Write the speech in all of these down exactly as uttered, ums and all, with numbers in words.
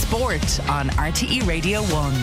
Sport on R T E Radio one.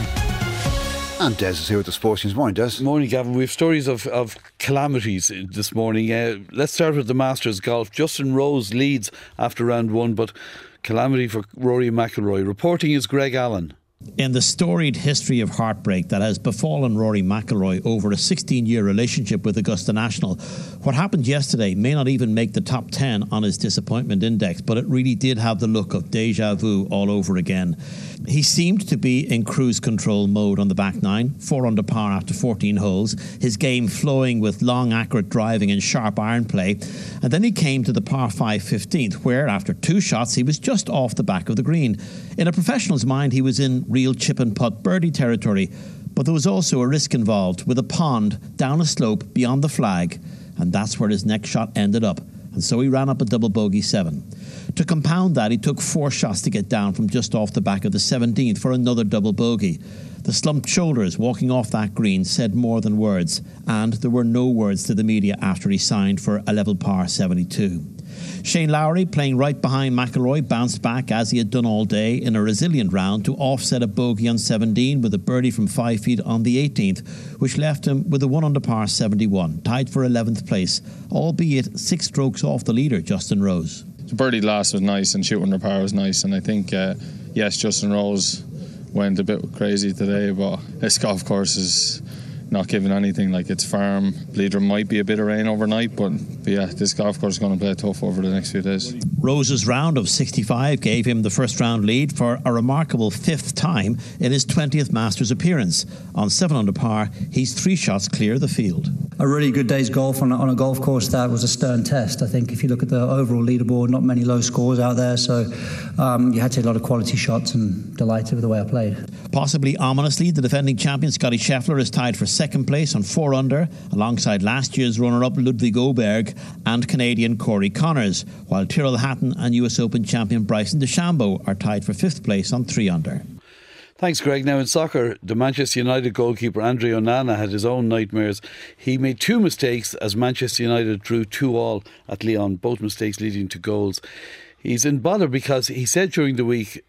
And Des is here with the sports news. Morning, Des. Morning, Gavin. We have stories of, of calamities this morning. Uh, let's start with the Masters golf. Justin Rose leads after round one, but calamity for Rory McIlroy. Reporting is Greg Allen. In the storied history of heartbreak that has befallen Rory McIlroy over a sixteen-year relationship with Augusta National, what happened yesterday may not even make the top ten on his disappointment index, but it really did have the look of deja vu all over again. He seemed to be in cruise control mode on the back nine, four under par after fourteen holes, his game flowing with long, accurate driving and sharp iron play. And then he came to the par five fifteenth, where after two shots he was just off the back of the green. In a professional's mind, he was in real chip and putt birdie territory, but there was also a risk involved with a pond down a slope beyond the flag, and that's where his next shot ended up. And so he ran up a double bogey seven. To compound that, he took four shots to get down from just off the back of the seventeenth for another double bogey. The slumped shoulders walking off that green said more than words, and there were no words to the media after he signed for a level par seventy-two. Shane Lowry, playing right behind McIlroy, bounced back as he had done all day in a resilient round to offset a bogey on seventeen with a birdie from five feet on the eighteenth, which left him with a one under par seventy-one, tied for eleventh place, albeit six strokes off the leader, Justin Rose. The birdie last was nice and shooting under par was nice, and I think, uh, yes, Justin Rose went a bit crazy today, but this golf course is not giving anything. Like, it's firm. Believe there might be a bit of rain overnight, but, but yeah, this golf course is going to play tough over the next few days. Rose's round of sixty-five gave him the first round lead for a remarkable fifth time in his twentieth Masters appearance. On seven under par, he's three shots clear of the field. A really good day's golf on a, on a golf course that was a stern test. I think if you look at the overall leaderboard, not many low scores out there, so um, you had to take a lot of quality shots, and delighted with the way I played. Possibly ominously, the defending champion Scotty Scheffler is tied for second place on four under, alongside last year's runner-up Ludwig Oberg and Canadian Corey Connors, while Tyrrell Hatton and U S Open champion Bryson DeChambeau are tied for fifth place on three under. Thanks, Greg. Now in soccer, the Manchester United goalkeeper Andre Onana had his own nightmares. He made two mistakes as Manchester United drew two all at Lyon, both mistakes leading to goals. He's in bother because he said during the week,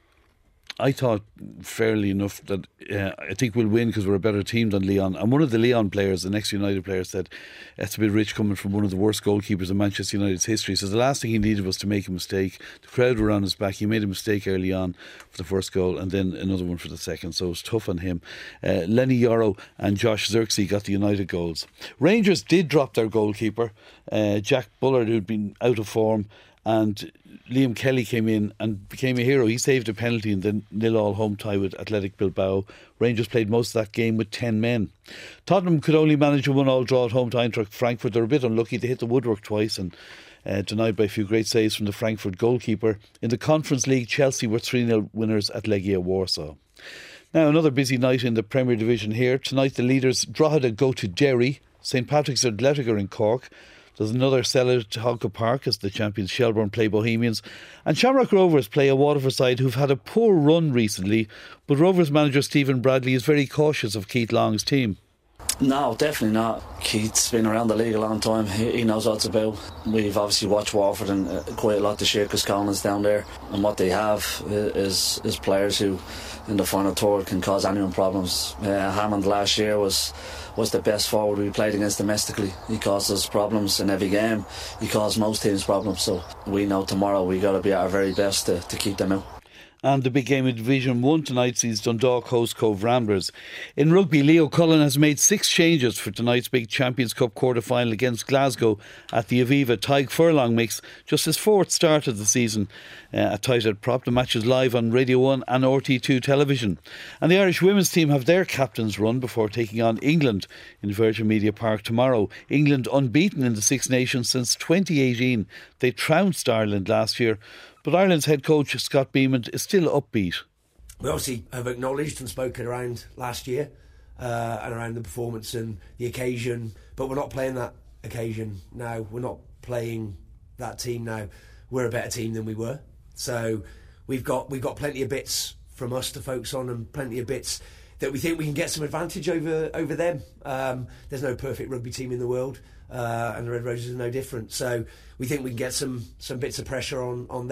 I thought fairly enough that uh, I think we'll win because we're a better team than Lyon. And one of the Lyon players, the next United player, said it's a bit rich coming from one of the worst goalkeepers in Manchester United's history. So the last thing he needed was to make a mistake. The crowd were on his back. He made a mistake early on for the first goal and then another one for the second. So it was tough on him. Uh, Lenny Yoro and Josh Zirkzee got the United goals. Rangers did drop their goalkeeper, uh, Jack Bullard, who'd been out of form, and Liam Kelly came in and became a hero. He saved a penalty in the nil-all home tie with Athletic Bilbao. Rangers played most of that game with ten men. Tottenham could only manage a one-all draw at home to Eintracht Frankfurt. They were a bit unlucky. They hit the woodwork twice and uh, denied by a few great saves from the Frankfurt goalkeeper. In the Conference League, Chelsea were three nil winners at Legia Warsaw. Now, another busy night in the Premier Division here. Tonight, the leaders Drogheda go to Derry. St Patrick's Athletic are in Cork. There's another seller to Hogga Park as the champions Shelbourne play Bohemians. And Shamrock Rovers play a Waterford side who've had a poor run recently, but Rovers manager Stephen Bradley is very cautious of Keith Long's team. No, definitely not. Keith's been around the league a long time. He, he knows what it's about. We've obviously watched Waterford and uh, quite a lot this year because Colin's down there, and what they have is is players who in the final third can cause anyone problems. Uh, Hammond last year was was the best forward we played against domestically. He caused us problems in every game. He caused most teams problems, so we know tomorrow we got to be at our very best to, to keep them out. And the big game in Division one tonight sees Dundalk host Cove Ramblers. In rugby, Leo Cullen has made six changes for tonight's big Champions Cup quarter-final against Glasgow at the Aviva. Tyg Furlong makes just his fourth start of the season uh, at Tight Head Prop. The match is live on Radio one and R T two television. And the Irish women's team have their captain's run before taking on England in Virgin Media Park tomorrow. England unbeaten in the Six Nations since twenty eighteen. They trounced Ireland last year. But Ireland's head coach, Scott Beeman, is still upbeat. We obviously have acknowledged and spoken around last year uh, and around the performance and the occasion, but we're not playing that occasion now. We're not playing that team now. We're a better team than we were. So we've got we've got plenty of bits from us to focus on and plenty of bits that we think we can get some advantage over over them. Um, there's no perfect rugby team in the world. Uh, and the Red Roses are no different. So we think we can get some some bits of pressure on, on them.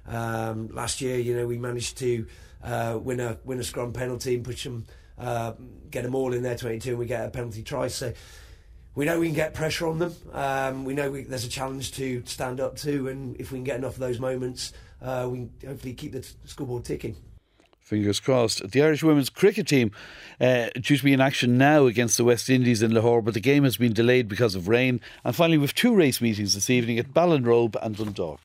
Um, last year, you know, we managed to uh, win a win a scrum penalty and push them, uh, get them all in their twenty-two, and we get a penalty try. So we know we can get pressure on them. Um, we know we, there's a challenge to stand up to, and if we can get enough of those moments, uh, we can hopefully keep the t- scoreboard ticking. Fingers crossed. The Irish women's cricket team uh, due to be in action now against the West Indies in Lahore, but the game has been delayed because of rain. And finally, we've two race meetings this evening at Ballinrobe and Dundalk.